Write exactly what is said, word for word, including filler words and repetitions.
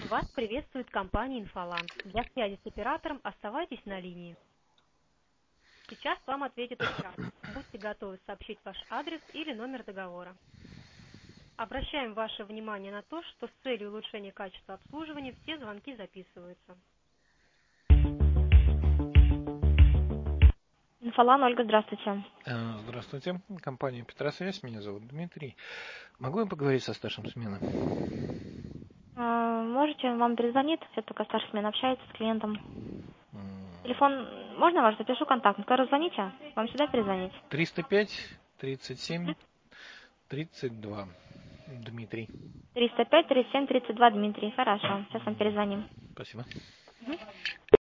Вас приветствует компания «Инфолан». Для связи с оператором оставайтесь на линии. Сейчас вам ответит оператор. Будьте готовы сообщить ваш адрес или номер договора. Обращаем ваше внимание на то, что с целью улучшения качества обслуживания все звонки записываются. Инфолан, Ольга, здравствуйте. Э, Здравствуйте, компания Петросвязь, меня зовут Дмитрий. Могу я поговорить со старшим смены? А, Можете, вам перезвонит, все только старший смен общается с клиентом. М, Телефон, можно ваш, запишу контакт. Когда звоните, вам сюда перезвонить? триста пять тридцать семь тридцать два. Дмитрий. триста пять тридцать семь тридцать два, Дмитрий. Хорошо, сейчас вам перезвоним. Спасибо. Мгм.